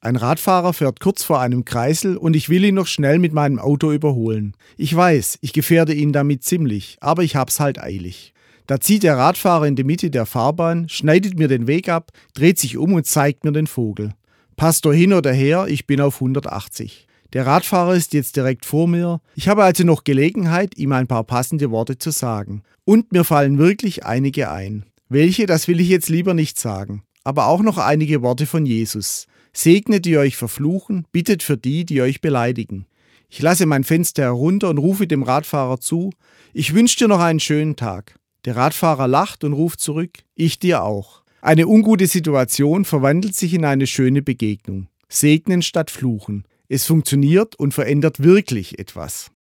Ein Radfahrer fährt kurz vor einem Kreisel und ich will ihn noch schnell mit meinem Auto überholen. Ich weiß, ich gefährde ihn damit ziemlich, aber ich hab's halt eilig. Da zieht der Radfahrer in die Mitte der Fahrbahn, schneidet mir den Weg ab, dreht sich um und zeigt mir den Vogel. Pastor hin oder her, ich bin auf 180. Der Radfahrer ist jetzt direkt vor mir. Ich habe also noch Gelegenheit, ihm ein paar passende Worte zu sagen. Und mir fallen wirklich einige ein. Welche, das will ich jetzt lieber nicht sagen. Aber auch noch einige Worte von Jesus. Segnet, die euch verfluchen, bittet für die, die euch beleidigen. Ich lasse mein Fenster herunter und rufe dem Radfahrer zu: Ich wünsche dir noch einen schönen Tag. Der Radfahrer lacht und ruft zurück: Ich dir auch. Eine ungute Situation verwandelt sich in eine schöne Begegnung. Segnen statt fluchen. Es funktioniert und verändert wirklich etwas.